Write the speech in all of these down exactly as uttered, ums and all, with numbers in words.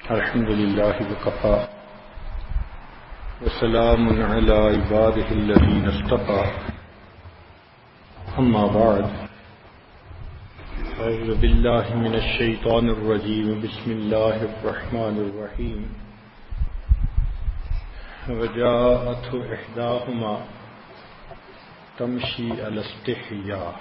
الحمد لله وكفى وسلام على عباده الذين اصطفى أما بعد أعوذ بالله من الشيطان الرجيم بسم الله الرحمن الرحيم وجاءته إحداهما تمشي على استحياء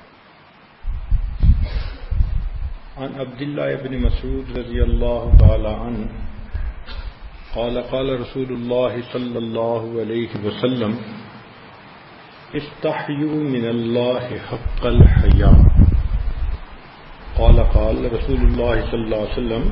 عن عبد الله بن مسعود رضي الله تعالى عنه قال قال رسول الله صلى الله عليه وسلم استحيوا من الله حق الحياء قال قال رسول الله صلى الله عليه وسلم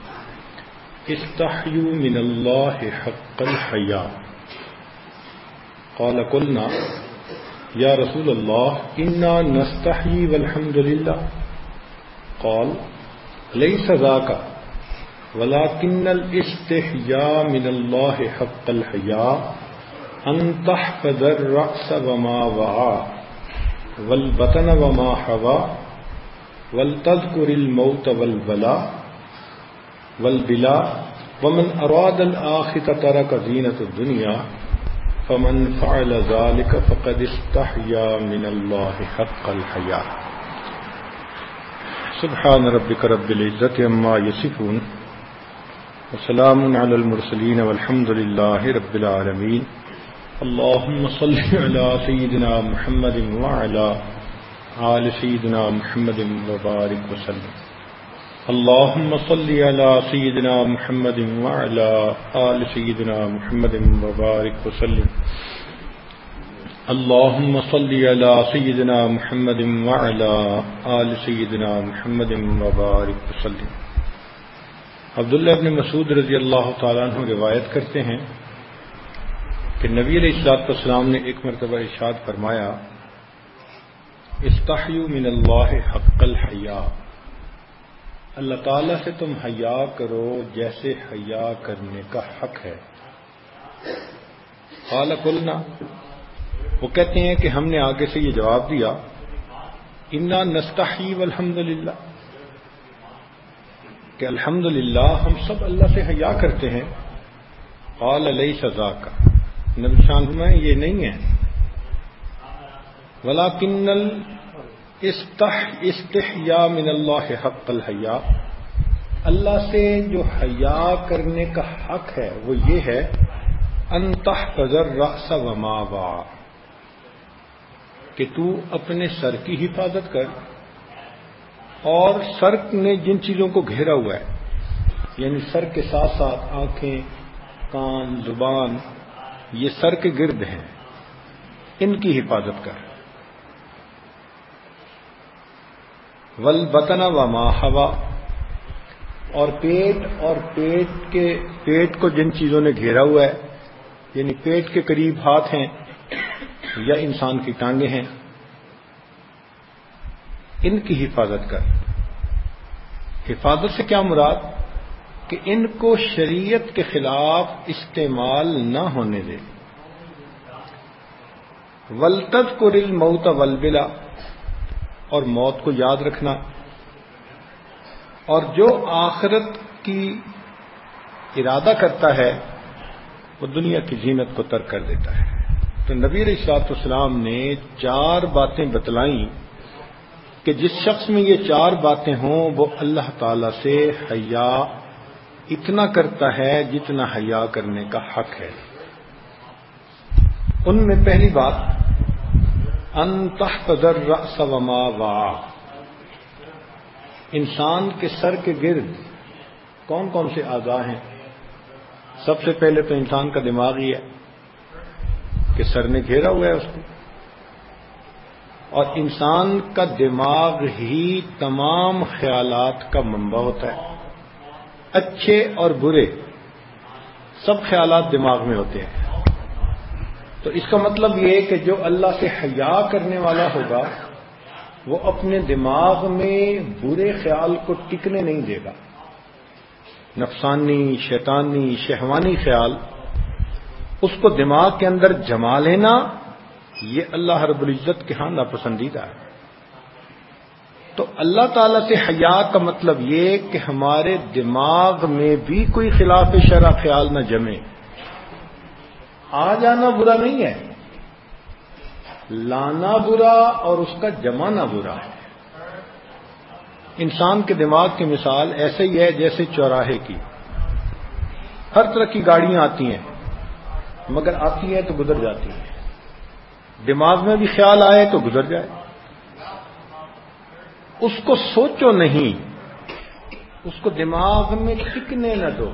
استحيوا من الله حق الحياء قال قلنا يا رسول الله إنا نستحيي والحمد لله قال ليس ذاك ولكن الاستحياء من الله حق الحياء أن تحفظ الرأس وما وعى والبطن وما حوى ولتذكر الموت والبلاء والبلاء ومن أراد الآخرة ترك زينة الدنيا فمن فعل ذلك فقد استحيا من الله حق الحياء سبحان ربك رب العزة عما يصفون وسلام على المرسلين والحمد لله رب العالمين اللهم صل على سيدنا محمد وعلى آل سيدنا محمد وبارك وسلم اللهم صل على سيدنا محمد وعلى آل سيدنا محمد وبارك وسلم اللهم صل على سيدنا محمد وعلى آل سيدنا محمد وبارك وسلم. عبداللہ ابن مسعود رضی اللہ تعالیٰ عنہ روایت کرتے ہیں کہ نبی علیہ الصلوۃ والسلام نے ایک مرتبہ ارشاد فرمایا استحیوا من اللہ حق الحیاء، اللہ تعالیٰ سے تم حیا کرو جیسے حیا کرنے کا حق ہے. قال قلنا، وہ کہتے ہیں کہ ہم نے آگے سے یہ جواب دیا انا نستحی والحمد للہ، کہ الحمد للہ ہم سب اللہ سے حیا کرتے ہیں. قال لیس ذاک، نبی شان فرمائے یہ نہیں ہے، ولکن الاستحیاء من اللہ حق الحیاء، اللہ سے جو حیا کرنے کا حق ہے وہ یہ ہے ان تحفظ الرأس وما وعى، کہ تو اپنے سر کی حفاظت کر اور سر نے جن چیزوں کو گھیرا ہوا ہے، یعنی سر کے ساتھ ساتھ آنکھیں، کان، زبان، یہ سر کے گرد ہیں، ان کی حفاظت کر. والبطن وما حوى، اور پیٹ اور پیٹ کے پیٹ کو جن چیزوں نے گھیرا ہوا ہے، یعنی پیٹ کے قریب ہاتھ ہیں یا انسان کی ٹانگیں ہیں، ان کی حفاظت کر. حفاظت سے کیا مراد؟ کہ ان کو شریعت کے خلاف استعمال نہ ہونے دے. وَلْتَذْكُرِ الْمَوْتَ وَالْبِلَا، اور موت کو یاد رکھنا، اور جو آخرت کی ارادہ کرتا ہے وہ دنیا کی زینت کو ترک کر دیتا ہے. تو نبی علیہ الصلوۃ والسلام نے چار باتیں بتلائیں کہ جس شخص میں یہ چار باتیں ہوں وہ اللہ تعالی سے حیا اتنا کرتا ہے جتنا حیا کرنے کا حق ہے. ان میں پہلی بات ان تحفظ الرأس وما وعى، انسان کے سر کے گرد کون کون سے اعضاء ہیں؟ سب سے پہلے تو انسان کا دماغ ہی ہے کہ سر نے گھیرا ہوا ہے اس کو، اور انسان کا دماغ ہی تمام خیالات کا منبع ہوتا ہے. اچھے اور برے سب خیالات دماغ میں ہوتے ہیں. تو اس کا مطلب یہ کہ جو اللہ سے حیا کرنے والا ہوگا وہ اپنے دماغ میں برے خیال کو ٹکنے نہیں دے گا. نفسانی، شیطانی، شہوانی خیال اس کو دماغ کے اندر جما لینا، یہ اللہ رب العزت کے ہاں ناپسندیدہ ہے. تو اللہ تعالیٰ سے حیا کا مطلب یہ کہ ہمارے دماغ میں بھی کوئی خلاف شرع خیال نہ جمے. آ جانا برا نہیں ہے، لانا برا اور اس کا جمانا برا ہے. انسان کے دماغ کی مثال ایسے ہی ہے جیسے چوراہے کی. ہر طرح کی گاڑیاں آتی ہیں مگر آتی ہیں تو گزر جاتی ہیں. دماغ میں بھی خیال آئے تو گزر جائے، اس کو سوچو نہیں، اس کو دماغ میں ٹکنے نہ دو.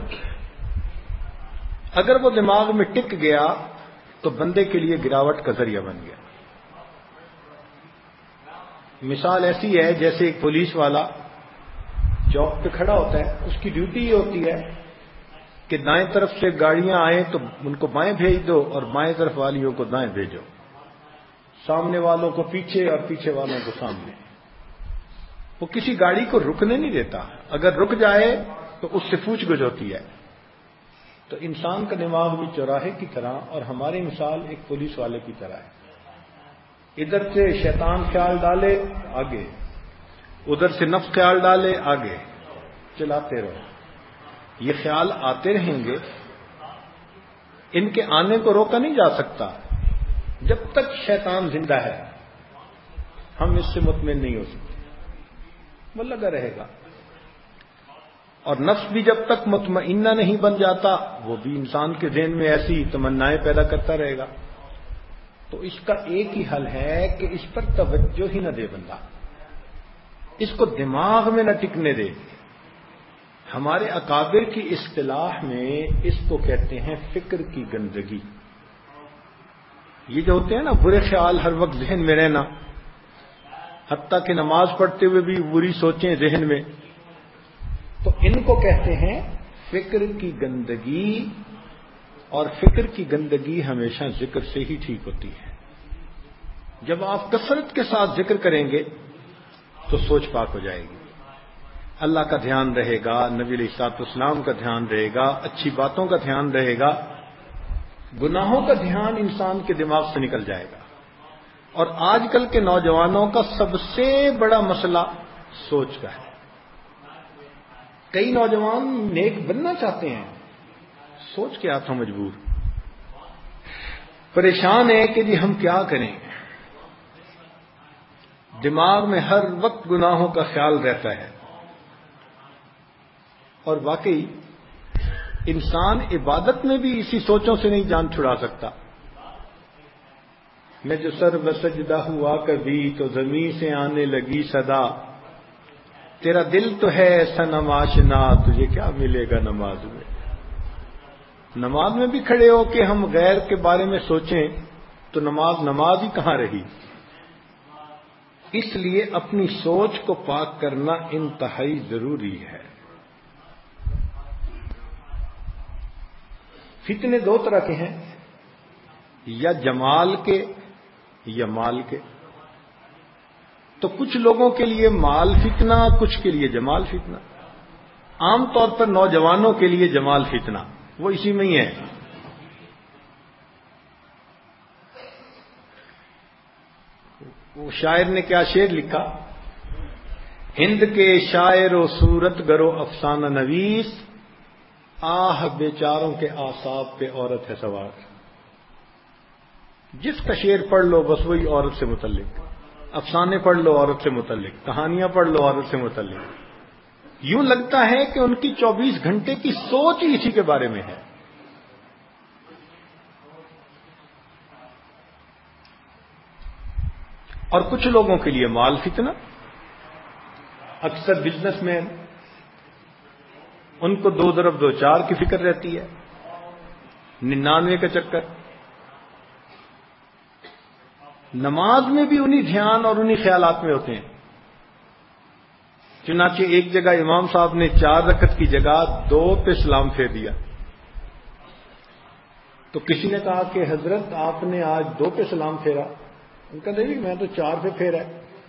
اگر وہ دماغ میں ٹک گیا تو بندے کے لیے گراوٹ کا ذریعہ بن گیا. مثال ایسی ہے جیسے ایک پولیس والا چوک پہ کھڑا ہوتا ہے، اس کی ڈیوٹی یہ ہوتی ہے کہ دائیں طرف سے گاڑیاں آئیں تو ان کو بائیں بھیج دو اور بائیں طرف والیوں کو دائیں بھیجو، سامنے والوں کو پیچھے اور پیچھے والوں کو سامنے. وہ کسی گاڑی کو رکنے نہیں دیتا، اگر رک جائے تو اس سے پوچھ گچھ ہوتی ہے. تو انسان کا دماغ بھی چوراہے کی طرح اور ہماری مثال ایک پولیس والے کی طرح ہے. ادھر سے شیطان خیال ڈالے آگے، ادھر سے نفس خیال ڈالے آگے، چلاتے رہو. یہ خیال آتے رہیں گے، ان کے آنے کو روکا نہیں جا سکتا. جب تک شیطان زندہ ہے ہم اس سے مطمئن نہیں ہو سکتے، وہ لگا رہے گا. اور نفس بھی جب تک مطمئنہ نہیں بن جاتا وہ بھی انسان کے ذہن میں ایسی تمنائیں پیدا کرتا رہے گا. تو اس کا ایک ہی حل ہے کہ اس پر توجہ ہی نہ دے بندہ، اس کو دماغ میں نہ ٹکنے دے. ہمارے اکابر کی اصطلاح میں اس کو کہتے ہیں فکر کی گندگی. یہ جو ہوتے ہیں نا برے خیال ہر وقت ذہن میں رہنا، حتیٰ کہ نماز پڑھتے ہوئے بھی بری سوچیں ذہن میں، تو ان کو کہتے ہیں فکر کی گندگی. اور فکر کی گندگی ہمیشہ ذکر سے ہی ٹھیک ہوتی ہے. جب آپ کثرت کے ساتھ ذکر کریں گے تو سوچ پاک ہو جائے گی، اللہ کا دھیان رہے گا، نبی علیہ الصلوۃ والسلام کا دھیان رہے گا، اچھی باتوں کا دھیان رہے گا. گناہوں کا دھیان انسان کے دماغ سے نکل جائے گا. اور آج کل کے نوجوانوں کا سب سے بڑا مسئلہ سوچ کا ہے. کئی نوجوان نیک بننا چاہتے ہیں، سوچ کے ہاتھوں مجبور، پریشان ہے کہ جی ہم کیا کریں. دماغ میں ہر وقت گناہوں کا خیال رہتا ہے. اور واقعی انسان عبادت میں بھی اسی سوچوں سے نہیں جان چھڑا سکتا. میں جو سر بسجدہ ہوا کبھی تو زمین سے آنے لگی صدا، تیرا دل تو ہے صنم آشنا، تجھے کیا ملے گا نماز میں. نماز میں بھی کھڑے ہو کہ ہم غیر کے بارے میں سوچیں تو نماز نماز ہی کہاں رہی. اس لیے اپنی سوچ کو پاک کرنا انتہائی ضروری ہے. فتنے دو طرح کے ہیں، یا جمال کے یا مال کے. تو کچھ لوگوں کے لیے مال فتنہ، کچھ کے لیے جمال فتنہ. عام طور پر نوجوانوں کے لیے جمال فتنہ، وہ اسی میں ہی ہے. وہ شاعر نے کیا شعر لکھا، ہند کے شاعر و صورت گرو افسانہ نویس، آہ بیچاروں کے اعصاب پہ عورت ہے سوار. جس کا شعر پڑھ لو بس وہی عورت سے متعلق، افسانے پڑھ لو عورت سے متعلق، کہانیاں پڑھ لو عورت سے متعلق. یوں لگتا ہے کہ ان کی چوبیس گھنٹے کی سوچ ہی اسی کے بارے میں ہے. اور کچھ لوگوں کے لیے مال فتنہ. اکثر بزنس مین، ان کو دو ضرب دو چار کی فکر رہتی ہے، ننانوے کا چکر. نماز میں بھی انہی دھیان اور انہی خیالات میں ہوتے ہیں. چنانچہ ایک جگہ امام صاحب نے چار رکعت کی جگہ دو پہ سلام پھیر دیا. تو کسی نے کہا کہ حضرت آپ نے آج دو پہ سلام پھیرا. ان کا نہیں، میں تو چار پہ پھیرا.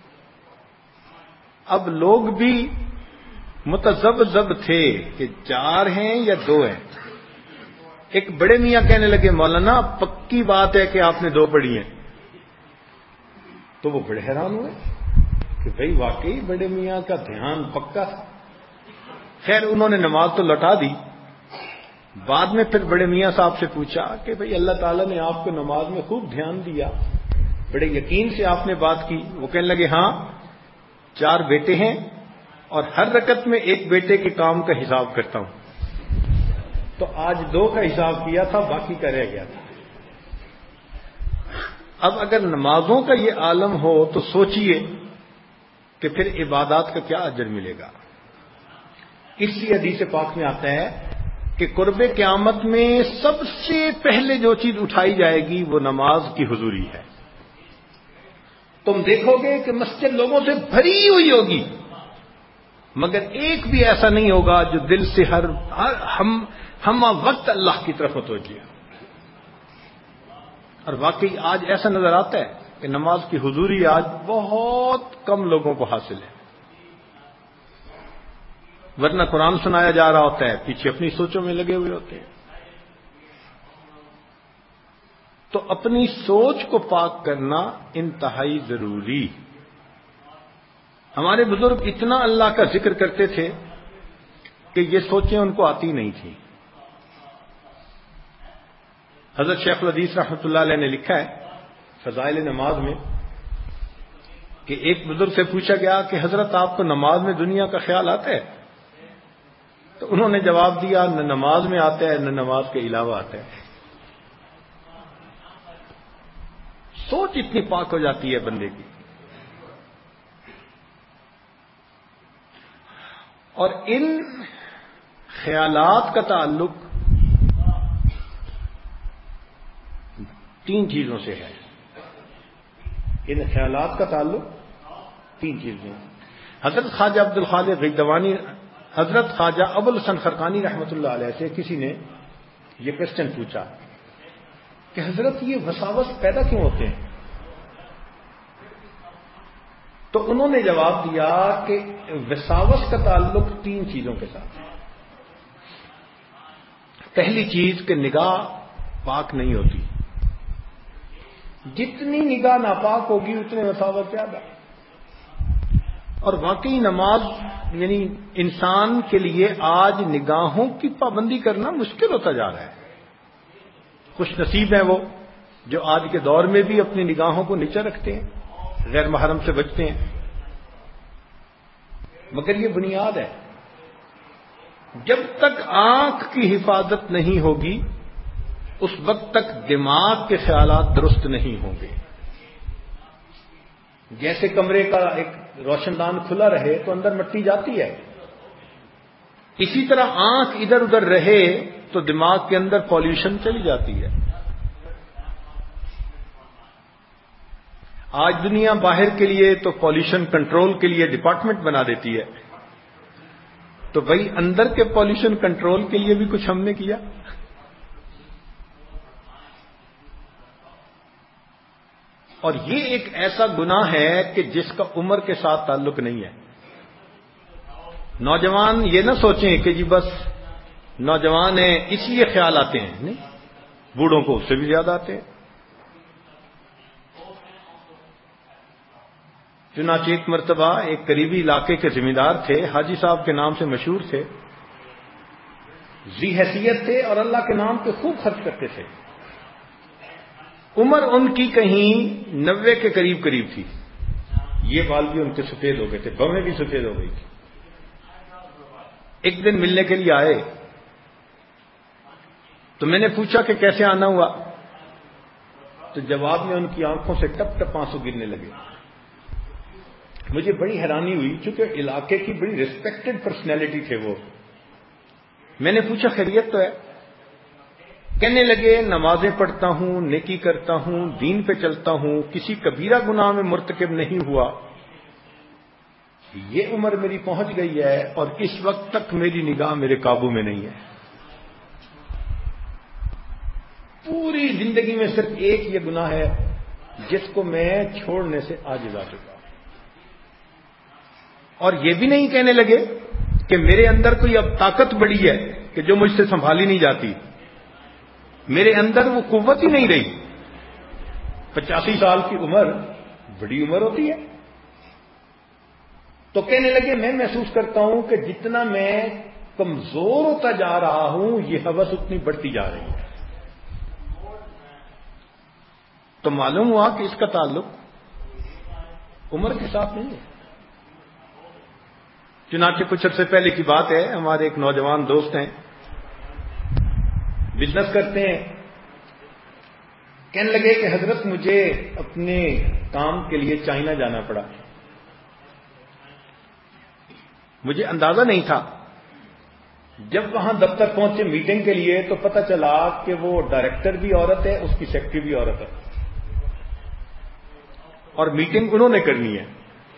اب لوگ بھی متذبذب تھے کہ چار ہیں یا دو ہیں. ایک بڑے میاں کہنے لگے مولانا پکی بات ہے کہ آپ نے دو پڑھی ہیں. تو وہ بڑے حیران ہوئے کہ کہ بھئی واقعی بڑے میاں کا دھیان پکا تھا. خیر انہوں نے نماز تو لوٹا دی. بعد میں پھر بڑے میاں صاحب سے پوچھا کہ بھئی اللہ تعالیٰ نے آپ کو نماز میں خوب دھیان دیا, بڑے یقین سے آپ نے بات کی. وہ کہنے لگے ہاں چار بیٹے ہیں اور ہر رکعت میں ایک بیٹے کے کام کا حساب کرتا ہوں, تو آج دو کا حساب کیا تھا باقی کا رہ گیا تھا. اب اگر نمازوں کا یہ عالم ہو تو سوچئے کہ پھر عبادات کا کیا اجر ملے گا. اس لیے حدیث پاک میں آتا ہے کہ قرب قیامت میں سب سے پہلے جو چیز اٹھائی جائے گی وہ نماز کی حضوری ہے. تم دیکھو گے کہ مسجد لوگوں سے بھری ہوئی ہوگی, مگر ایک بھی ایسا نہیں ہوگا جو دل سے ہر, ہر ہم ہم وقت اللہ کی طرف متوجہ. اور واقعی آج ایسا نظر آتا ہے کہ نماز کی حضوری آج بہت کم لوگوں کو حاصل ہے. ورنہ قرآن سنایا جا رہا ہوتا ہے, پیچھے اپنی سوچوں میں لگے ہوئے ہوتے ہیں. تو اپنی سوچ کو پاک کرنا انتہائی ضروری. ہمارے بزرگ اتنا اللہ کا ذکر کرتے تھے کہ یہ سوچیں ان کو آتی نہیں تھی. حضرت شیخ الحدیث رحمۃ اللہ علیہ نے لکھا ہے فضائل نماز میں کہ ایک بزرگ سے پوچھا گیا کہ حضرت آپ کو نماز میں دنیا کا خیال آتا ہے؟ تو انہوں نے جواب دیا نہ نماز میں آتا ہے نہ نماز کے علاوہ آتا ہے. سوچ اتنی پاک ہو جاتی ہے بندے کی. اور ان خیالات کا تعلق تین چیزوں سے ہے. ان خیالات کا تعلق تین چیزیں. حضرت خواجہ عبد الخالق غیدوانی حضرت خواجہ ابو الحسن خرقانی رحمۃ اللہ علیہ سے کسی نے یہ کوشچن پوچھا کہ حضرت یہ وساوس پیدا کیوں ہوتے ہیں؟ تو انہوں نے جواب دیا کہ وساوس کا تعلق تین چیزوں کے ساتھ ہے. پہلی چیز کہ نگاہ پاک نہیں ہوتی. جتنی نگاہ ناپاک ہوگی اتنے وساوس زیادہ. اور واقعی نماز یعنی انسان کے لیے آج نگاہوں کی پابندی کرنا مشکل ہوتا جا رہا ہے. خوش نصیب ہیں وہ جو آج کے دور میں بھی اپنی نگاہوں کو نیچے رکھتے ہیں, غیر محرم سے بچتے ہیں. مگر یہ بنیاد ہے. جب تک آنکھ کی حفاظت نہیں ہوگی اس وقت تک دماغ کے خیالات درست نہیں ہوں گے. جیسے کمرے کا ایک روشن دان کھلا رہے تو اندر مٹی جاتی ہے, اسی طرح آنکھ ادھر ادھر رہے تو دماغ کے اندر پالوشن چلی جاتی ہے. آج دنیا باہر کے لیے تو پالوشن کنٹرول کے لیے ڈپارٹمنٹ بنا دیتی ہے, تو بھائی اندر کے پالوشن کنٹرول کے لیے بھی کچھ ہم نے کیا. اور یہ ایک ایسا گناہ ہے کہ جس کا عمر کے ساتھ تعلق نہیں ہے. نوجوان یہ نہ سوچیں کہ جی بس نوجوان ہیں اس لیے خیال آتے ہیں, نہیں, بوڑھوں کو اس سے بھی زیادہ آتے ہیں. چنانچہ ایک مرتبہ ایک قریبی علاقے کے ذمہ دار تھے, حاجی صاحب کے نام سے مشہور تھے, ذی حیثیت تھے اور اللہ کے نام پہ خوب خرچ کرتے تھے. عمر ان کی کہیں نوے کے قریب قریب تھی. یہ بال بھی ان کے سفید ہو گئے تھے, بویں بھی سفید ہو گئی تھی. ایک دن ملنے کے لیے آئے تو میں نے پوچھا کہ کیسے آنا ہوا, تو جواب میں ان کی آنکھوں سے ٹپ ٹپ آنسو گرنے لگے. مجھے بڑی حیرانی ہوئی چونکہ علاقے کی بڑی ریسپیکٹڈ پرسنالٹی تھے وہ. میں نے پوچھا خیریت تو ہے؟ کہنے لگے نمازیں پڑھتا ہوں, نیکی کرتا ہوں, دین پہ چلتا ہوں, کسی کبیرہ گناہ میں مرتکب نہیں ہوا. یہ عمر میری پہنچ گئی ہے اور اس وقت تک میری نگاہ میرے قابو میں نہیں ہے. پوری زندگی میں صرف ایک یہ گناہ ہے جس کو میں چھوڑنے سے عاجز آ چکا. اور یہ بھی نہیں کہنے لگے کہ میرے اندر کوئی اب طاقت بڑی ہے کہ جو مجھ سے سنبھالی نہیں جاتی. میرے اندر وہ قوت ہی نہیں رہی. پچاسی سال کی عمر بڑی عمر ہوتی ہے. تو کہنے لگے میں محسوس کرتا ہوں کہ جتنا میں کمزور ہوتا جا رہا ہوں یہ ہوس اتنی بڑھتی جا رہی ہے. تو معلوم ہوا کہ اس کا تعلق عمر کے ساتھ نہیں ہے. چنانچہ کچھ عرصے پہلے کی بات ہے، ہمارے ایک نوجوان دوست ہیں، بزنس کرتے ہیں، کہنے لگے کہ حضرت مجھے اپنے کام کے لیے چائنا جانا پڑا. مجھے اندازہ نہیں تھا، جب وہاں دفتر پہنچے میٹنگ کے لیے تو پتہ چلا کہ وہ ڈائریکٹر بھی عورت ہے، اس کی سیکرٹری بھی عورت ہے، اور میٹنگ انہوں نے کرنی ہے.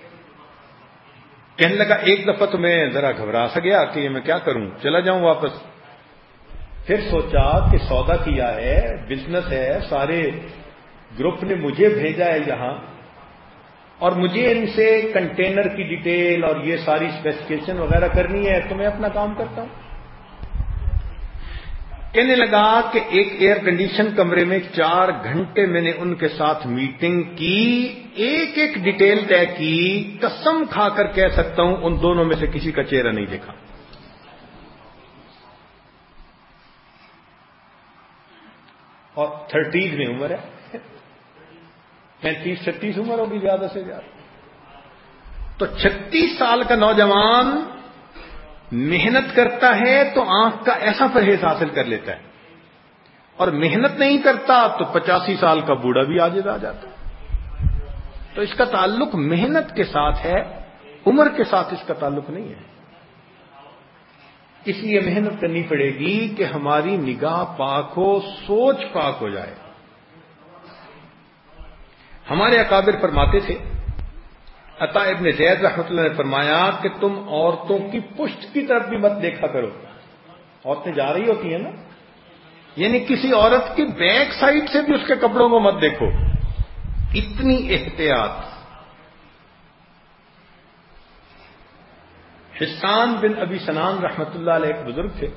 کہنے لگا ایک دفعہ تو میں ذرا گھبرا سا گیا کہ میں کیا کروں، چلا جاؤں واپس. پھر سوچا کہ سودا کیا ہے، بزنس ہے، سارے گروپ نے مجھے بھیجا ہے یہاں، اور مجھے ان سے کنٹینر کی ڈیٹیل اور یہ ساری اسپیسیفکیشن وغیرہ کرنی ہے، تو میں اپنا کام کرتا ہوں. کہنے لگا کہ ایک ایئر کنڈیشن کمرے میں چار گھنٹے میں نے ان کے ساتھ میٹنگ کی، ایک ایک ڈیٹیل طے کی، قسم کھا کر کہہ سکتا ہوں ان دونوں میں سے کسی کا چہرہ نہیں دیکھا. اور تھرٹیز میں عمر ہے، پینتیس چھتیس عمر ہوگی زیادہ سے زیادہ. تو چھتیس سال کا نوجوان محنت کرتا ہے تو آنکھ کا ایسا پرہیز حاصل کر لیتا ہے، اور محنت نہیں کرتا تو پچاسی سال کا بوڑھا بھی عاجز آ جاتا ہے. تو اس کا تعلق محنت کے ساتھ ہے، عمر کے ساتھ اس کا تعلق نہیں ہے. اس لیے محنت کرنی پڑے گی کہ ہماری نگاہ پاک ہو، سوچ پاک ہو جائے. ہمارے اکابر فرماتے تھے، عطا ابن زید رحمۃ اللہ نے فرمایا کہ تم عورتوں کی پشت کی طرف بھی مت دیکھا کرو. عورتیں جا رہی ہوتی ہیں نا، یعنی کسی عورت کی بیک سائڈ سے بھی اس کے کپڑوں کو مت دیکھو، اتنی احتیاط. حسان بن ابی سنان رحمۃ اللہ علیہ ایک بزرگ تھے،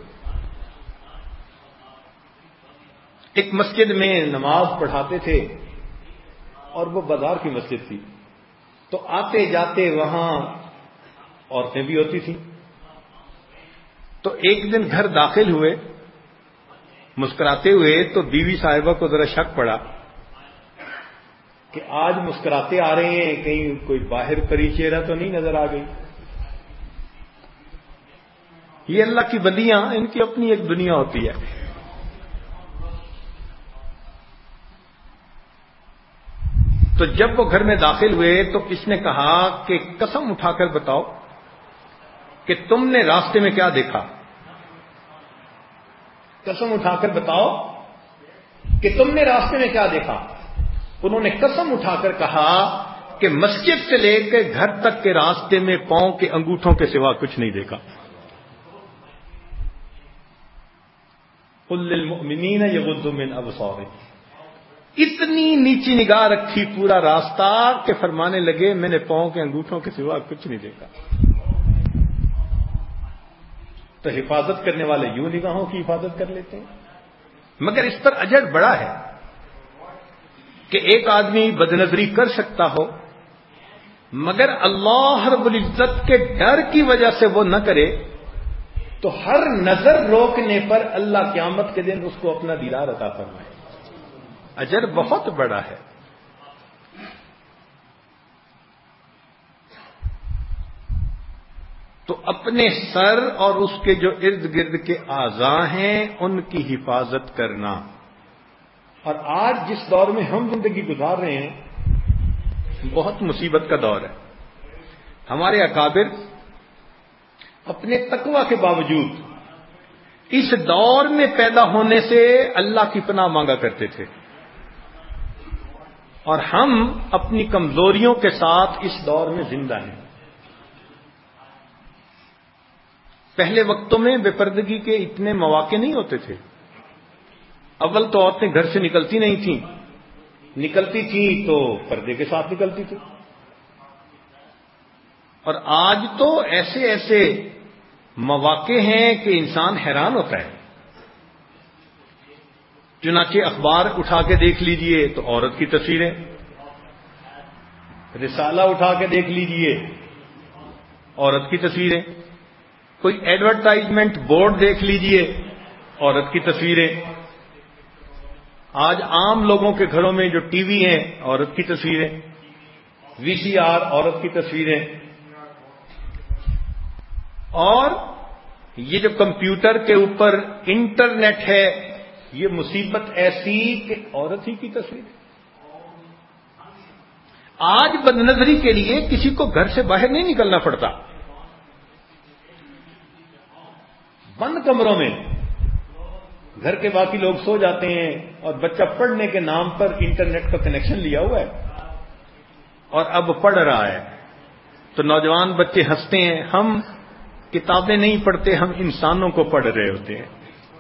ایک مسجد میں نماز پڑھاتے تھے، اور وہ بازار کی مسجد تھی، تو آتے جاتے وہاں عورتیں بھی ہوتی تھیں. تو ایک دن گھر داخل ہوئے مسکراتے ہوئے، تو بیوی صاحبہ کو ذرا شک پڑا کہ آج مسکراتے آ رہے ہیں، کہیں کوئی باہر پری چہرہ تو نہیں نظر آ گئی. یہ اللہ کی بندیاں، ان کی اپنی ایک دنیا ہوتی ہے. تو جب وہ گھر میں داخل ہوئے تو اس نے کہا کہ قسم اٹھا کر بتاؤ کہ تم نے راستے میں کیا دیکھا، قسم اٹھا کر بتاؤ کہ تم نے راستے میں کیا دیکھا. انہوں نے قسم اٹھا کر کہا کہ مسجد سے لے کے گھر تک کے راستے میں پاؤں کے انگوٹھوں کے سوا کچھ نہیں دیکھا. قل للمؤمنین یغضوا من ابصارہم، اتنی نیچی نگاہ رکھی پورا راستہ کہ فرمانے لگے میں نے پاؤں کے انگوٹھوں کے سوا کچھ نہیں دیکھا. تو حفاظت کرنے والے یوں نگاہوں کی حفاظت کر لیتے ہیں. مگر اس پر اجر بڑا ہے کہ ایک آدمی بدنظری کر سکتا ہو، مگر اللہ رب العزت کے ڈر کی وجہ سے وہ نہ کرے، تو ہر نظر روکنے پر اللہ قیامت کے دن اس کو اپنا دیدار عطا فرمائے. اجر بہت بڑا ہے. تو اپنے سر اور اس کے جو ارد گرد کے اعضاء ہیں ان کی حفاظت کرنا. اور آج جس دور میں ہم زندگی گزار رہے ہیں بہت مصیبت کا دور ہے. ہمارے اکابر اپنے تقوی کے باوجود اس دور میں پیدا ہونے سے اللہ کی پناہ مانگا کرتے تھے، اور ہم اپنی کمزوریوں کے ساتھ اس دور میں زندہ ہیں. پہلے وقتوں میں بے پردگی کے اتنے مواقع نہیں ہوتے تھے. اول تو عورتیں گھر سے نکلتی نہیں تھیں، نکلتی تھیں تو پردے کے ساتھ نکلتی تھی. اور آج تو ایسے ایسے مواقع ہیں کہ انسان حیران ہوتا ہے. چنانچہ اخبار اٹھا کے دیکھ لیجئے تو عورت کی تصویریں، رسالہ اٹھا کے دیکھ لیجئے عورت کی تصویریں. کوئی ایڈورٹائزمنٹ بورڈ دیکھ لیجئے, عورت کی تصویریں. آج عام لوگوں کے گھروں میں جو ٹی وی ہیں, عورت کی تصویریں. وی سی آر, عورت کی تصویریں. اور یہ جو کمپیوٹر کے اوپر انٹرنیٹ ہے, یہ مصیبت ایسی کہ عورت ہی کی تصویر. آج بدنظری کے لیے کسی کو گھر سے باہر نہیں نکلنا پڑتا. بند کمروں میں گھر کے باقی لوگ سو جاتے ہیں اور بچہ پڑھنے کے نام پر انٹرنیٹ کا کنیکشن لیا ہوا ہے اور اب پڑھ رہا ہے. تو نوجوان بچے ہنستے ہیں, ہم کتابیں نہیں پڑھتے, ہم انسانوں کو پڑھ رہے ہوتے ہیں.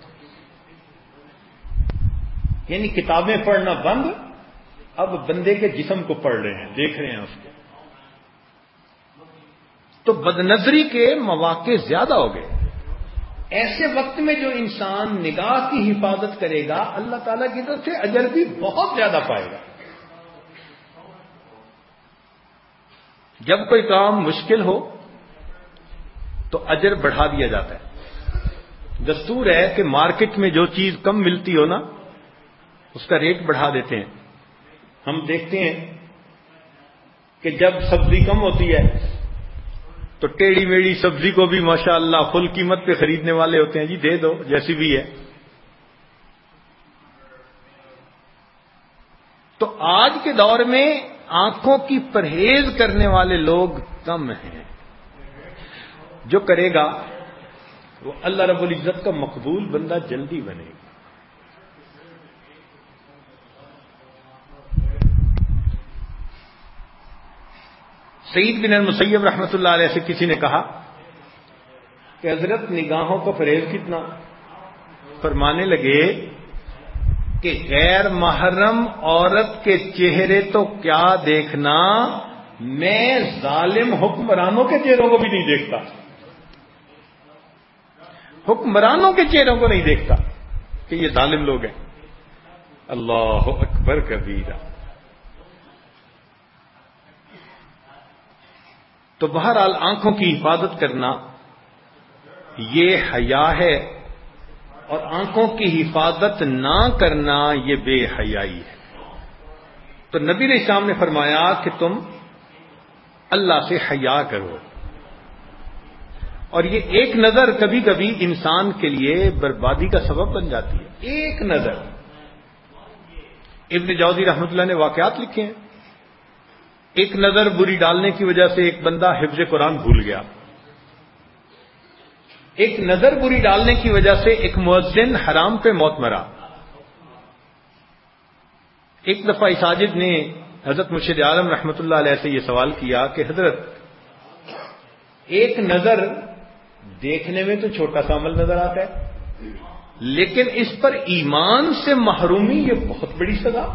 یعنی کتابیں پڑھنا بند, اب بندے کے جسم کو پڑھ رہے ہیں, دیکھ رہے ہیں اس کو. تو بدنظری کے مواقع زیادہ ہو گئے. ایسے وقت میں جو انسان نگاہ کی حفاظت کرے گا, اللہ تعالیٰ کی طرف سے اجر بھی بہت زیادہ پائے گا. جب کوئی کام مشکل ہو تو اجر بڑھا دیا جاتا ہے. دستور ہے کہ مارکیٹ میں جو چیز کم ملتی ہو نا, اس کا ریٹ بڑھا دیتے ہیں. ہم دیکھتے ہیں کہ جب سبزی کم ہوتی ہے تو ٹیڑھی میڑھی سبزی کو بھی ماشاءاللہ فل قیمت پہ خریدنے والے ہوتے ہیں. جی دے دو جیسی بھی ہے. تو آج کے دور میں آنکھوں کی پرہیز کرنے والے لوگ کم ہیں. جو کرے گا وہ اللہ رب العزت کا مقبول بندہ جلدی بنے گا. سعید بن المسیب رحمۃ اللہ علیہ سے کسی نے کہا کہ حضرت نگاہوں کا پرہیز کتنا؟ فرمانے لگے کہ غیر محرم عورت کے چہرے تو کیا دیکھنا, میں ظالم حکمرانوں کے چہروں کو بھی نہیں دیکھتا. حکمرانوں کے چہروں کو نہیں دیکھتا کہ یہ ظالم لوگ ہیں. اللہ اکبر کبیرہ. تو بہرحال آنکھوں کی حفاظت کرنا یہ حیا ہے, اور آنکھوں کی حفاظت نہ کرنا یہ بے حیائی ہے. تو نبی علیہ السلام نے فرمایا کہ تم اللہ سے حیا کرو. اور یہ ایک نظر کبھی کبھی انسان کے لیے بربادی کا سبب بن جاتی ہے. ایک نظر. ابن جوزی رحمۃ اللہ نے واقعات لکھے ہیں. ایک نظر بری ڈالنے کی وجہ سے ایک بندہ حفظ قرآن بھول گیا. ایک نظر بری ڈالنے کی وجہ سے ایک مؤذن حرام پہ موت مرا. ایک دفعہ ساجد نے حضرت مرشد عالم رحمۃ اللہ علیہ سے یہ سوال کیا کہ حضرت ایک نظر دیکھنے میں تو چھوٹا سا عمل نظر آتا ہے, لیکن اس پر ایمان سے محرومی یہ بہت بڑی سزا.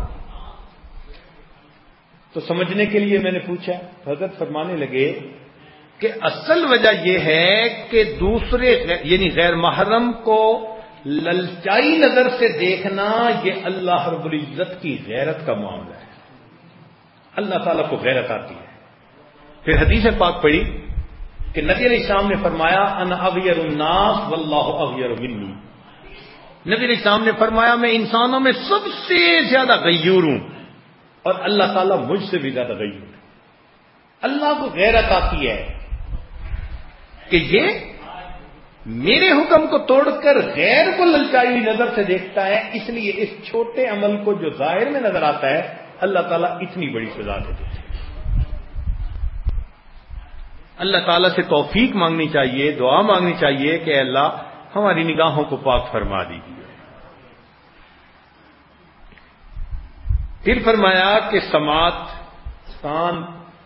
تو سمجھنے کے لیے میں نے پوچھا. حضرت فرمانے لگے کہ اصل وجہ یہ ہے کہ دوسرے یعنی غیر محرم کو للچائی نظر سے دیکھنا یہ اللہ رب العزت کی غیرت کا معاملہ ہے. اللہ تعالیٰ کو غیرت آتی ہے. پھر حدیث پاک پڑھی کہ نبی علیہ السلام نے فرمایا انا اغیر الناس واللہ اغیر منی. نبی علیہ السلام نے فرمایا میں انسانوں میں سب سے زیادہ غیور ہوں اور اللہ تعالیٰ مجھ سے بھی زیادہ غیور ہے. اللہ کو غیرت آتی ہے کہ یہ میرے حکم کو توڑ کر غیر کو للچائی ہوئی نظر سے دیکھتا ہے, اس لیے اس چھوٹے عمل کو جو ظاہر میں نظر آتا ہے اللہ تعالیٰ اتنی بڑی سزا دے دیتے ہیں. اللہ تعالیٰ سے توفیق مانگنی چاہیے, دعا مانگنی چاہیے کہ اے اللہ ہماری نگاہوں کو پاک فرما دیجیے. پھر فرمایا کہ سماعت کان,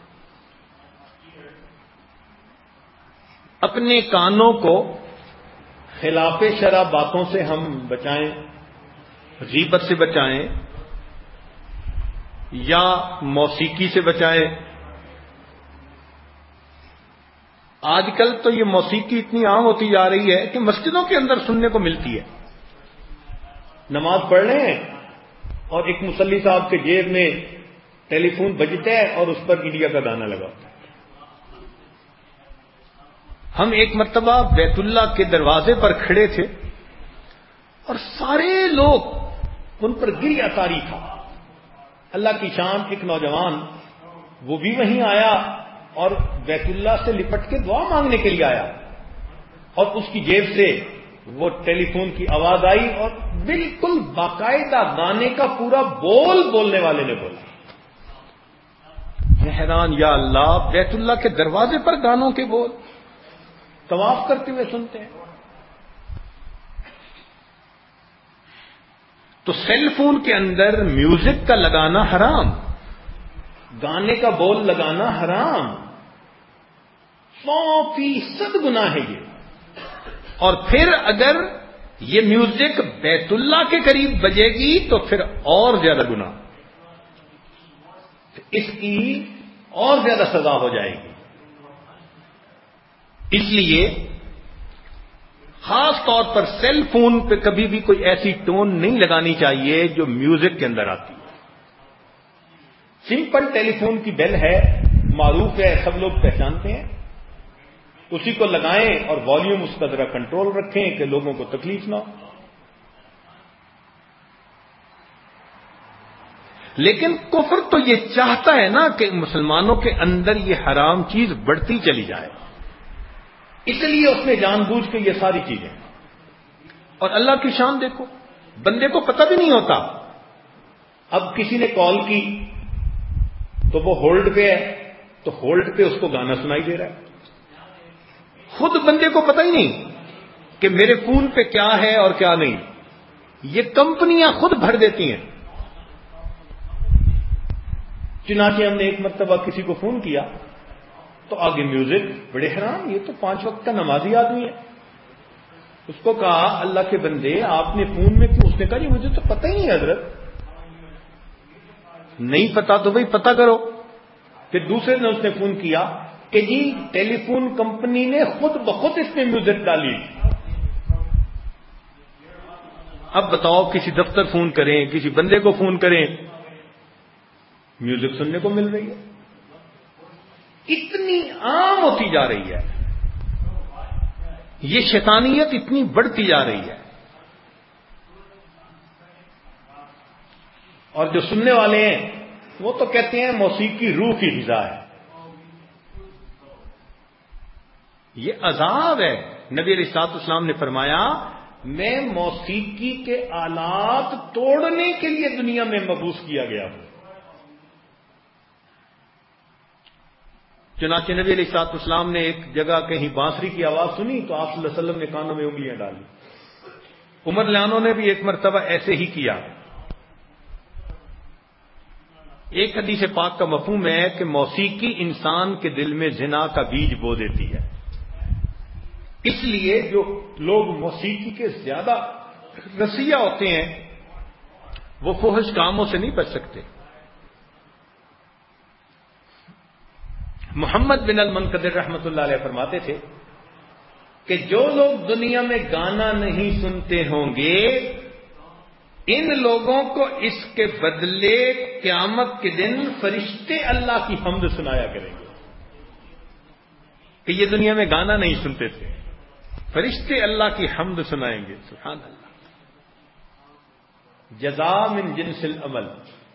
اپنے کانوں کو خلاف شرع باتوں سے ہم بچائیں, غیبت سے بچائیں یا موسیقی سے بچائیں. آج کل تو یہ موسیقی اتنی عام ہوتی جا رہی ہے کہ مسجدوں کے اندر سننے کو ملتی ہے. نماز پڑھ رہے ہیں اور ایک مصلی صاحب کے جیب میں ٹیلی فون بجتا ہے اور اس پر انڈیا کا گانا لگا ہوتا ہے. ہم ایک مرتبہ بیت اللہ کے دروازے پر کھڑے تھے اور سارے لوگ ان پر گریہ طاری تھا. اللہ کی شان ایک نوجوان وہ بھی وہیں آیا اور بیت اللہ سے لپٹ کے دعا مانگنے کے لیے آیا اور اس کی جیب سے وہ ٹیلی فون کی آواز آئی اور بالکل باقاعدہ گانے کا پورا بول بولنے والے نے بولا. میں حیران، یا اللہ، بیت اللہ کے دروازے پر گانوں کے بول طواف کرتے ہوئے سنتے ہیں. تو سیل فون کے اندر میوزک کا لگانا حرام، گانے کا بول لگانا حرام، سو فیصد گناہ ہے یہ. اور پھر اگر یہ میوزک بیت اللہ کے قریب بجے گی تو پھر اور زیادہ گناہ، اس کی اور زیادہ سزا ہو جائے گی. اس لیے خاص طور پر سیل فون پہ کبھی بھی کوئی ایسی ٹون نہیں لگانی چاہیے جو میوزک کے اندر آتی ہے. سمپل ٹیلی فون کی بیل ہے، معروف ہے، سب لوگ پہچانتے ہیں، اسی کو لگائیں اور والیوم اس کا ذرا کنٹرول رکھیں کہ لوگوں کو تکلیف نہ ہو. لیکن کفر تو یہ چاہتا ہے نا کہ مسلمانوں کے اندر یہ حرام چیز بڑھتی چلی جائے، اس لیے اس نے جان بوجھ کے یہ ساری چیزیں. اور اللہ کی شان دیکھو، بندے کو پتہ بھی نہیں ہوتا. اب کسی نے کال کی تو وہ ہولڈ پہ ہے، تو ہولڈ پہ اس کو گانا سنائی دے رہا ہے. خود بندے کو پتہ ہی نہیں کہ میرے فون پہ کیا ہے اور کیا نہیں. یہ کمپنیاں خود بھر دیتی ہیں. چنانچہ ہم نے ایک مرتبہ کسی کو فون کیا تو آگے میوزک، بڑے حیران، یہ تو پانچ وقت کا نمازی آدمی ہے. اس کو کہا اللہ کے بندے آپ نے فون میں کیوں؟ اس نے کہا جی مجھے تو پتہ ہی نہیں حضرت. نہیں پتا تو بھائی پتہ کرو. پھر دوسرے نے اس نے فون کیا کہ جی ٹیلی فون کمپنی نے خود بخود اس میں میوزک ڈالی. اب بتاؤ، کسی دفتر فون کریں، کسی بندے کو فون کریں، میوزک سننے کو مل رہی ہے. اتنی عام ہوتی جا رہی ہے، یہ شیطانیت اتنی بڑھتی جا رہی ہے. اور جو سننے والے ہیں وہ تو کہتے ہیں موسیقی روح کی غذا ہے. یہ عذاب ہے. نبی علیہ الصلوۃ والسلام نے فرمایا میں موسیقی کے آلات توڑنے کے لیے دنیا میں مبعوث کیا گیا ہوں. چنانچہ نبی علیہ الصلوۃ والسلام نے ایک جگہ کہیں بانسری کی آواز سنی تو آپ صلی اللہ علیہ وسلم نے کانوں میں انگلیاں ڈالی. عمر لانوں نے بھی ایک مرتبہ ایسے ہی کیا. ایک حدیث پاک کا مفہوم ہے کہ موسیقی انسان کے دل میں زنا کا بیج بو دیتی ہے. اس لیے جو لوگ موسیقی کے زیادہ رسیہ ہوتے ہیں وہ فحش کاموں سے نہیں بچ سکتے. محمد بن المنقدر رحمۃ اللہ علیہ فرماتے تھے کہ جو لوگ دنیا میں گانا نہیں سنتے ہوں گے ان لوگوں کو اس کے بدلے قیامت کے دن فرشتے اللہ کی حمد سنایا کریں گے کہ یہ دنیا میں گانا نہیں سنتے تھے، فرشتے اللہ کی حمد سنائیں گے. سبحان اللہ. جزاء من جنس العمل.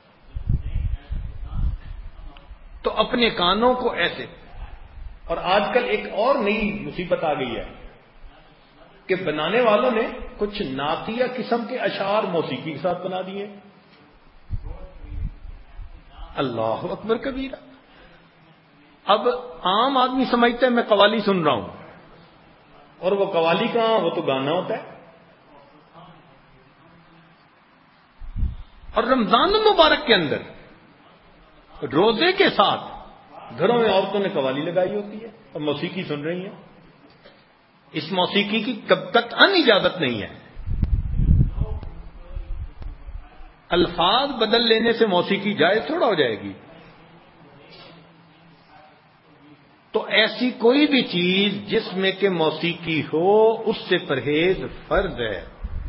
تو اپنے کانوں کو ایسے. اور آج کل ایک اور نئی مصیبت آ گئی ہے کہ بنانے والوں نے کچھ نعتیہ قسم کے اشعار موسیقی کے ساتھ بنا دیے. اللہ اکبر کبیرہ. اب عام آدمی سمجھتا ہے میں قوالی سن رہا ہوں، اور وہ قوالی کہاں، وہ تو گانا ہوتا ہے. اور رمضان المبارک کے اندر روزے کے ساتھ گھروں میں عورتوں نے قوالی لگائی ہوتی ہے اور موسیقی سن رہی ہیں. اس موسیقی کی کب تک ان اجازت نہیں ہے. الفاظ بدل لینے سے موسیقی جائز تھوڑا ہو جائے گی. تو ایسی کوئی بھی چیز جس میں کہ موسیقی ہو اس سے پرہیز فرض ہے.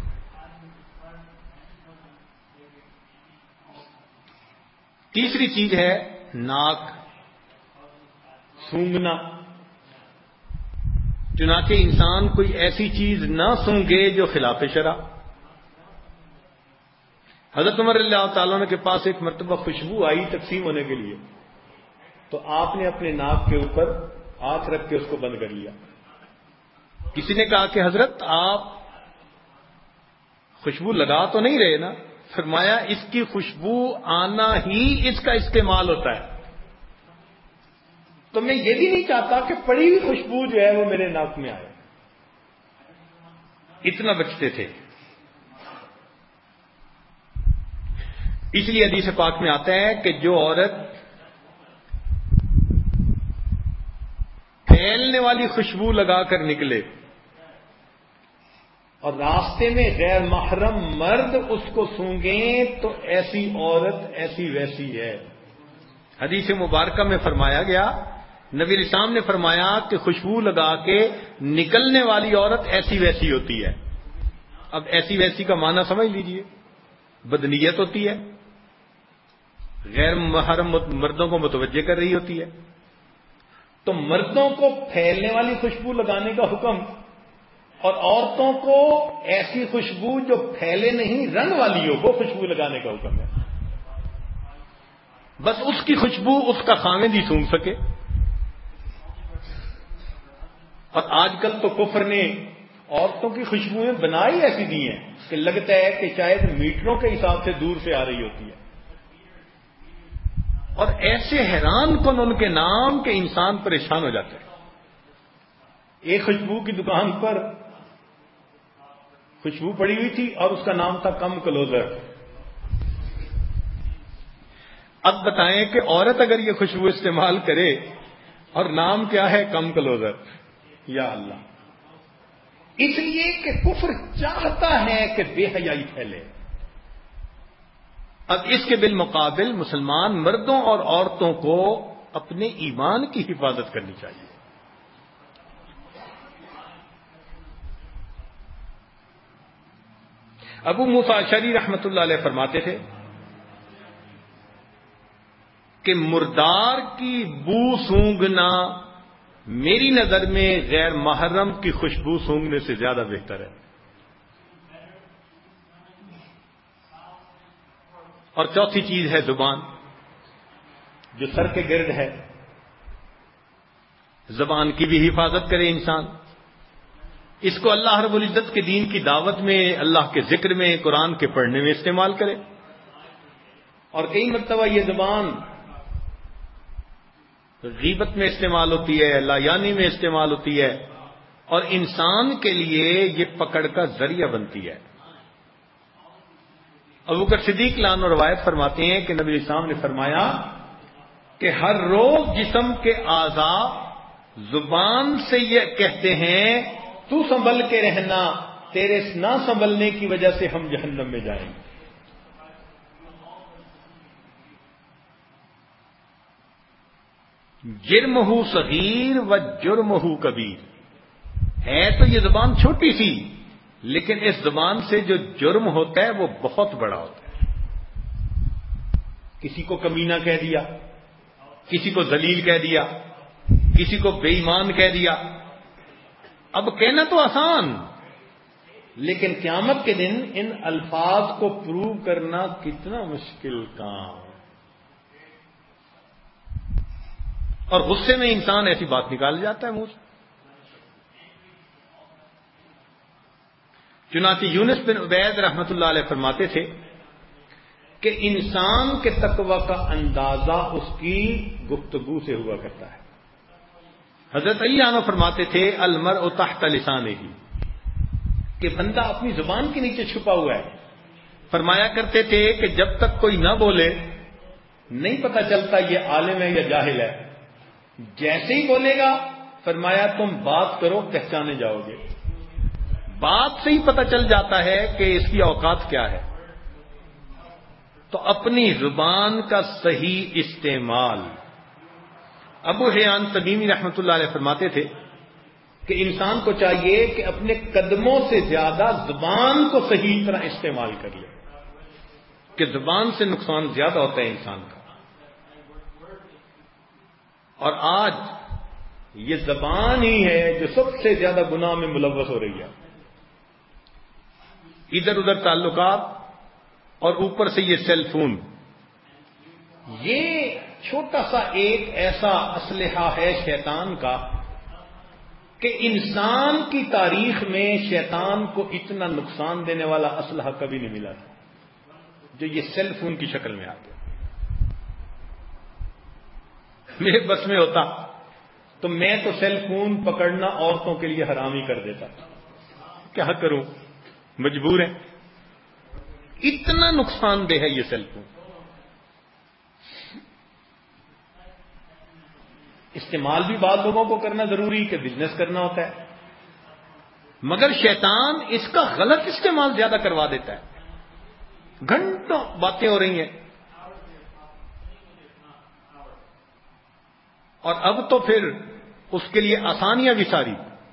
تیسری چیز ہے ناک سونگھنا. چنانچہ انسان کوئی ایسی چیز نہ سونگے جو خلاف شرع. حضرت عمر رضی اللہ تعالیٰ عنہ کے پاس ایک مرتبہ خوشبو آئی تقسیم ہونے کے لیے، تو آپ نے اپنے ناک کے اوپر ہاتھ رکھ کے اس کو بند کر لیا. کسی نے کہا کہ حضرت آپ خوشبو لگا تو نہیں رہے نا؟ فرمایا اس کی خوشبو آنا ہی اس کا استعمال ہوتا ہے، تو میں یہ بھی نہیں چاہتا کہ پڑی ہوئی خوشبو جو ہے وہ میرے ناک میں آئے. اتنا بچتے تھے. اس لیے حدیث پاک میں آتا ہے کہ جو عورت پھیلنے والی خوشبو لگا کر نکلے اور راستے میں غیر محرم مرد اس کو سونگیں تو ایسی عورت ایسی ویسی ہے. حدیث مبارکہ میں فرمایا گیا، نبی اسلام نے فرمایا کہ خوشبو لگا کے نکلنے والی عورت ایسی ویسی ہوتی ہے. اب ایسی ویسی کا معنی سمجھ لیجئے، بدنیت ہوتی ہے، غیر محرم مردوں کو متوجہ کر رہی ہوتی ہے. تو مردوں کو پھیلنے والی خوشبو لگانے کا حکم اور عورتوں کو ایسی خوشبو جو پھیلے نہیں رنگ والی ہو وہ خوشبو لگانے کا حکم ہے. بس اس کی خوشبو اس کا خاوند ہی سونگھ سکے. اور آج کل تو کفر نے عورتوں کی خوشبوئیں بنا ہی ایسی دی ہیں کہ لگتا ہے کہ شاید میٹروں کے حساب سے دور سے آ رہی ہوتی ہے. اور ایسے حیران کن ان کے نام کہ انسان پریشان ہو جاتا ہے. ایک خوشبو کی دکان پر خوشبو پڑی ہوئی تھی اور اس کا نام تھا کم کلوزر. اب بتائیں کہ عورت اگر یہ خوشبو استعمال کرے اور نام کیا ہے؟ Come closer. یا اللہ! اس لیے کہ کفر چاہتا ہے کہ بے حیائی پھیلے. اب اس کے بالمقابل مسلمان مردوں اور عورتوں کو اپنے ایمان کی حفاظت کرنی چاہیے. ابو موسیٰ اشعری رحمۃ اللہ علیہ فرماتے تھے کہ مردار کی بو سونگنا میری نظر میں غیر محرم کی خوشبو سونگنے سے زیادہ بہتر ہے. اور چوتھی چیز ہے زبان، جو سر کے گرد ہے. زبان کی بھی حفاظت کرے انسان. اس کو اللہ رب العزت کے دین کی دعوت میں، اللہ کے ذکر میں، قرآن کے پڑھنے میں استعمال کرے. اور کئی مرتبہ یہ زبان غیبت میں استعمال ہوتی ہے، لایانی میں استعمال ہوتی ہے، اور انسان کے لیے یہ پکڑ کا ذریعہ بنتی ہے. ابوبکر صدیق لان روایت فرماتے ہیں کہ نبی اسلام نے فرمایا کہ ہر روز جسم کے اعضاء زبان سے یہ کہتے ہیں تو سنبھل کے رہنا، تیرے نہ سنبھلنے کی وجہ سے ہم جہنم میں جائیں گے. جرمہ صغیر و جرمہ کبیر. ہے تو یہ زبان چھوٹی سی، لیکن اس زبان سے جو جرم ہوتا ہے وہ بہت بڑا ہوتا ہے. کسی کو کمینہ کہہ دیا، کسی کو ذلیل کہہ دیا، کسی کو بے ایمان کہہ دیا. اب کہنا تو آسان، لیکن قیامت کے دن ان الفاظ کو پروو کرنا کتنا مشکل کام. اور غصے میں انسان ایسی بات نکال جاتا ہے منہ سے. چنانچہ یونس بن عبید رحمۃ اللہ علیہ فرماتے تھے کہ انسان کے تقوی کا اندازہ اس کی گفتگو سے ہوا کرتا ہے. حضرت علی عنہ فرماتے تھے المرء تحت لسانہ، کہ بندہ اپنی زبان کے نیچے چھپا ہوا ہے. فرمایا کرتے تھے کہ جب تک کوئی نہ بولے نہیں پتہ چلتا یہ عالم ہے یا جاہل ہے. جیسے ہی بولے گا فرمایا تم بات کرو پہچانے جاؤ گے. بات سے ہی پتہ چل جاتا ہے کہ اس کی اوقات کیا ہے. تو اپنی زبان کا صحیح استعمال. ابو حیان تمیمی رحمۃ اللہ علیہ فرماتے تھے کہ انسان کو چاہیے کہ اپنے قدموں سے زیادہ زبان کو صحیح طرح استعمال کر لے، کہ زبان سے نقصان زیادہ ہوتا ہے انسان کا. اور آج یہ زبان ہی ہے جو سب سے زیادہ گناہ میں ملوث ہو رہی ہے. ادھر ادھر تعلقات اور اوپر سے یہ سیل فون، یہ چھوٹا سا ایک ایسا اسلحہ ہے شیطان کا کہ انسان کی تاریخ میں شیطان کو اتنا نقصان دینے والا اسلحہ کبھی نہیں ملا تھا جو یہ سیل فون کی شکل میں آ گیا. میرے بس میں ہوتا تو میں تو سیل فون پکڑنا عورتوں کے لیے حرام ہی کر دیتا. کیا کروں، مجبور ہے. اتنا نقصان دہ ہے یہ سیل فون. استعمال بھی بعض لوگوں کو کرنا ضروری کہ بزنس کرنا ہوتا ہے، مگر شیطان اس کا غلط استعمال زیادہ کروا دیتا ہے. گھنٹوں باتیں ہو رہی ہیں، اور اب تو پھر اس کے لیے آسانیاں بھی ساری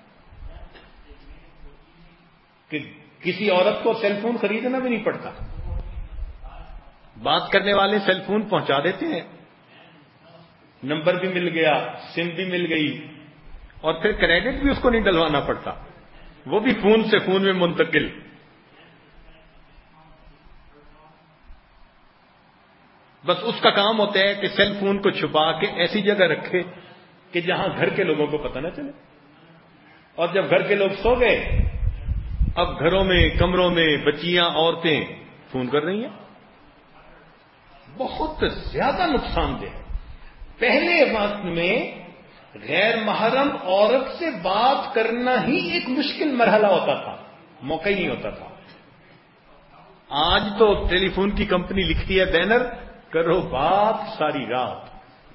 کہ کسی عورت کو سیل فون خریدنا بھی نہیں پڑتا. بات کرنے والے سیل فون پہنچا دیتے ہیں، نمبر بھی مل گیا، سم بھی مل گئی، اور پھر کریڈٹ بھی اس کو نہیں ڈلوانا پڑتا، وہ بھی فون سے فون میں منتقل. بس اس کا کام ہوتا ہے کہ سیل فون کو چھپا کے ایسی جگہ رکھے کہ جہاں گھر کے لوگوں کو پتہ نہ چلے. اور جب گھر کے لوگ سو گئے، اب گھروں میں، کمروں میں بچیاں، عورتیں فون کر رہی ہیں. بہت زیادہ نقصان دہ ہے. پہلے وقت میں غیر محرم عورت سے بات کرنا ہی ایک مشکل مرحلہ ہوتا تھا، موقع ہی نہیں ہوتا تھا. آج تو ٹیلی فون کی کمپنی لکھتی ہے بینر، کرو بات ساری رات.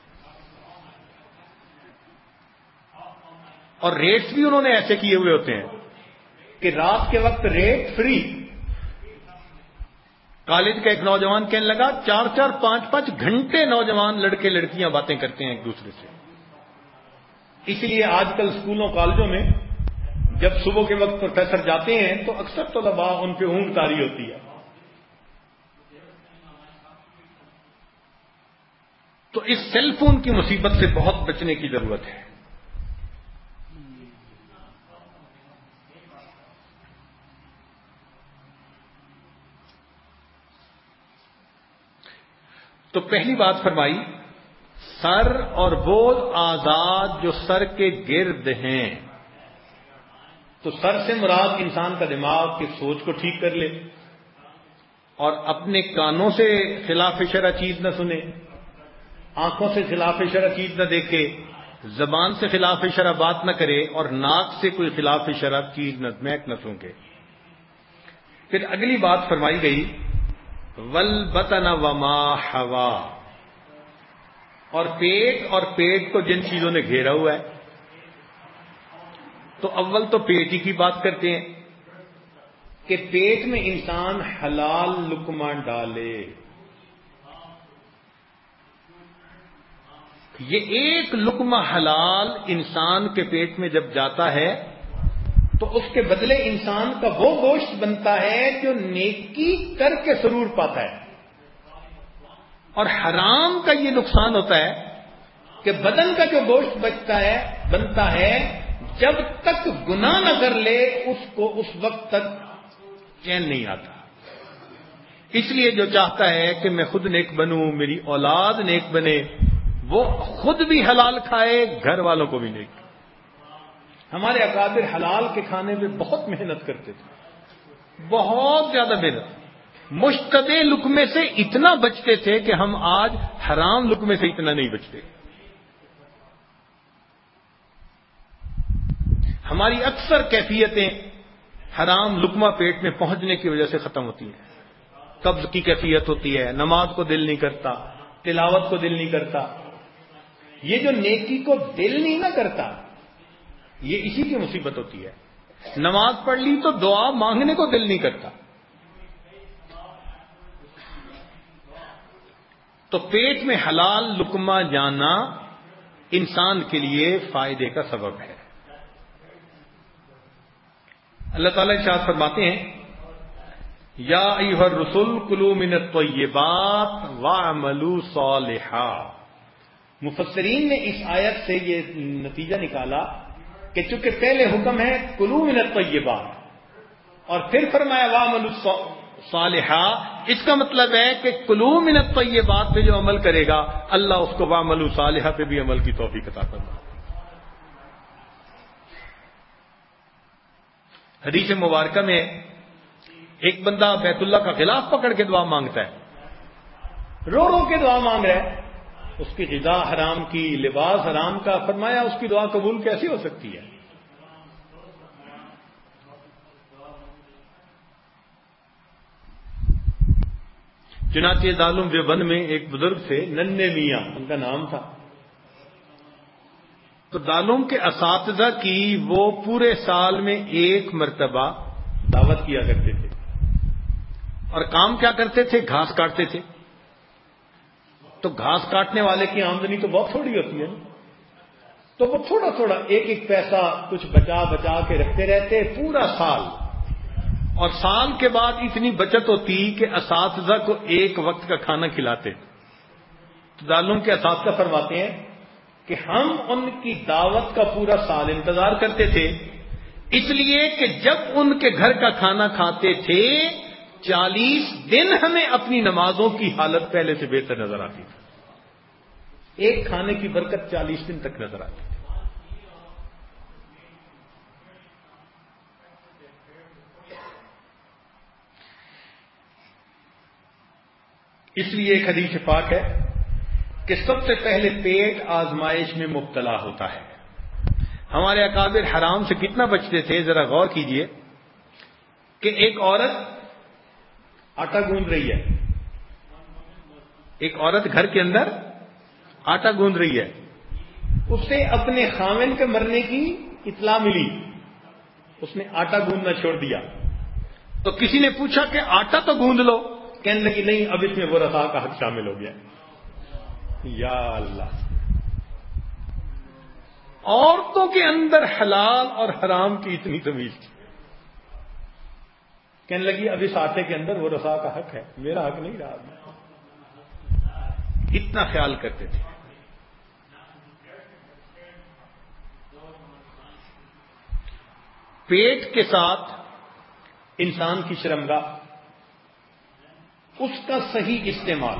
اور ریٹس بھی انہوں نے ایسے کیے ہوئے ہوتے ہیں کہ رات کے وقت ریٹ فری. کالج کا ایک نوجوان کہنے لگا چار چار پانچ پانچ گھنٹے نوجوان لڑکے لڑکیاں باتیں کرتے ہیں ایک دوسرے سے. اسی لیے آج کل اسکولوں کالجوں میں جب صبح کے وقت پروفیسر جاتے ہیں تو اکثر طلباء ان پہ اونٹ طاری ہوتی ہے. تو اس سیل فون کی مصیبت سے بہت بچنے کی ضرورت ہے. تو پہلی بات فرمائی، سر اور وہ اعضاء جو سر کے گرد ہیں. تو سر سے مراد انسان کا دماغ کی سوچ کو ٹھیک کر لے، اور اپنے کانوں سے خلاف شرع چیز نہ سنے، آنکھوں سے خلاف شرع چیز نہ دیکھے، زبان سے خلاف شرع بات نہ کرے، اور ناک سے کوئی خلاف شرع چیز نہ مہک نہ سونکے. پھر اگلی بات فرمائی گئی والبطن وما حوا، اور پیٹ اور پیٹ کو جن چیزوں نے گھیرا ہوا ہے. تو اول تو پیٹ ہی کی بات کرتے ہیں کہ پیٹ میں انسان حلال لقمہ ڈالے. یہ ایک لقمہ حلال انسان کے پیٹ میں جب جاتا ہے تو اس کے بدلے انسان کا وہ گوشت بنتا ہے جو نیکی کر کے سرور پاتا ہے. اور حرام کا یہ نقصان ہوتا ہے کہ بدن کا جو گوشت بچتا ہے بنتا ہے، جب تک گناہ نہ کر لے اس کو اس وقت تک چین نہیں آتا. اس لیے جو چاہتا ہے کہ میں خود نیک بنوں، میری اولاد نیک بنے، وہ خود بھی حلال کھائے، گھر والوں کو بھی نیک. ہمارے اکابر حلال کے کھانے میں بہت محنت کرتے تھے، بہت زیادہ محنت. مشتبہ لقمے سے اتنا بچتے تھے کہ ہم آج حرام لقمے سے اتنا نہیں بچتے. ہماری اکثر کیفیتیں حرام لقمہ پیٹ میں پہنچنے کی وجہ سے ختم ہوتی ہیں. قبض کی کیفیت ہوتی ہے، نماز کو دل نہیں کرتا، تلاوت کو دل نہیں کرتا. یہ جو نیکی کو دل نہیں نہ کرتا، یہ اسی کی مصیبت ہوتی ہے. نماز پڑھ لی تو دعا مانگنے کو دل نہیں کرتا. تو پیٹ میں حلال لقمہ جانا انسان کے لیے فائدے کا سبب ہے. اللہ تعالیٰ ارشاد فرماتے ہیں یا ایھا الرسل کلوا من الطیبات واعملوا صالحا. مفسرین نے اس آیت سے یہ نتیجہ نکالا کہ چونکہ پہلے حکم ہے کلوا من الطیبات اور پھر فرمایا واعملوا صالحا، اس کا مطلب ہے کہ کلوا من الطیبات پہ جو عمل کرے گا اللہ اس کو واعملوا صالحا پہ بھی عمل کی توفیق عطا فرمائے۔ حدیث مبارکہ میں ایک بندہ بیت اللہ کا غلاف پکڑ کے دعا مانگتا ہے، رو رو کے دعا مانگ رہا ہے، اس کی غذا حرام کی، لباس حرام کا، فرمایا اس کی دعا قبول کیسے ہو سکتی ہے؟ چنانچہ دارالعلوم دیوبند میں ایک بزرگ تھے ننھے میاں ان کا نام تھا، تو دارالعلوم کے اساتذہ کی وہ پورے سال میں ایک مرتبہ دعوت کیا کرتے تھے، اور کام کیا کرتے تھے؟ گھاس کاٹتے تھے۔ تو گھاس کاٹنے والے کی آمدنی تو بہت تھوڑی ہوتی ہے نا، تو وہ تھوڑا تھوڑا ایک ایک پیسہ کچھ بچا بچا کے رکھتے رہتے پورا سال، اور سال کے بعد اتنی بچت ہوتی کہ اساتذہ کو ایک وقت کا کھانا کھلاتے۔ تو دارالعلوم کے اساتذہ فرماتے ہیں کہ ہم ان کی دعوت کا پورا سال انتظار کرتے تھے، اس لیے کہ جب ان کے گھر کا کھانا کھاتے تھے چالیس دن ہمیں اپنی نمازوں کی حالت پہلے سے بہتر نظر آتی تھی۔ ایک کھانے کی برکت چالیس دن تک نظر آتی تھی۔ اس لیے ایک حدیث پاک ہے کہ سب سے پہلے پیٹ آزمائش میں مبتلا ہوتا ہے۔ ہمارے اکابر حرام سے کتنا بچتے تھے، ذرا غور کیجئے کہ ایک عورت آٹا گوندھ رہی ہے، ایک عورت گھر کے اندر آٹا گوندھ رہی ہے، اسے اپنے خاوند کے مرنے کی اطلاع ملی، اس نے آٹا گوندھنا چھوڑ دیا، تو کسی نے پوچھا کہ آٹا تو گوندھ لو، کہنے لگی نہیں اب اس میں وہ رضا کا حق شامل ہو گیا۔ یا اللہ، عورتوں کے اندر حلال اور حرام کی اتنی تمیز تھی، کہنے لگی اب اس آٹے کے اندر وہ رضا کا حق ہے، میرا حق نہیں رہا۔ اتنا خیال کرتے تھے۔ پیٹ کے ساتھ انسان کی شرمگاہ، اس کا صحیح استعمال،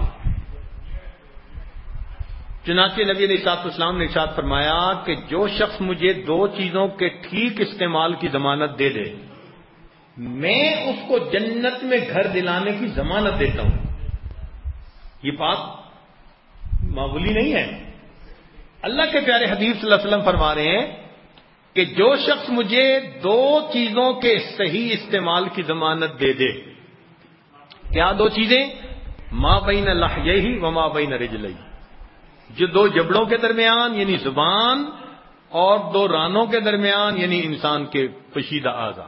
چنانچہ نبی علیہ الصلوۃ والسلام نے ارشاد فرمایا کہ جو شخص مجھے دو چیزوں کے ٹھیک استعمال کی ضمانت دے دے میں اس کو جنت میں گھر دلانے کی ضمانت دیتا ہوں۔ یہ بات معمولی نہیں ہے۔ اللہ کے پیارے حبیب صلی اللہ علیہ وسلم فرما رہے ہیں کہ جو شخص مجھے دو چیزوں کے صحیح استعمال کی ضمانت دے دے، کیا دو چیزیں؟ ما بین لحیہ و ما بین رجلیہ، جو دو جبڑوں کے درمیان یعنی زبان اور دو رانوں کے درمیان یعنی انسان کے پوشیدہ اعضاء،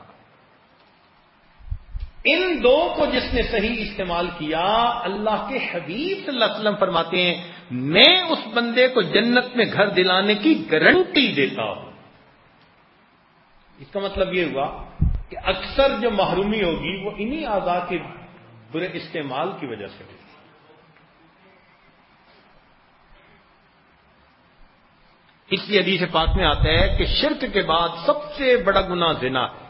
ان دو کو جس نے صحیح استعمال کیا، اللہ کے حبیب صلی اللہ علیہ وسلم فرماتے ہیں میں اس بندے کو جنت میں گھر دلانے کی گارنٹی دیتا ہوں۔ اس کا مطلب یہ ہوا کہ اکثر جو محرومی ہوگی وہ انہی اعضاء کے برے استعمال کی وجہ سے ہوگی۔ اس لیے حدیث پاک میں آتا ہے کہ شرک کے بعد سب سے بڑا گناہ زنا ہے۔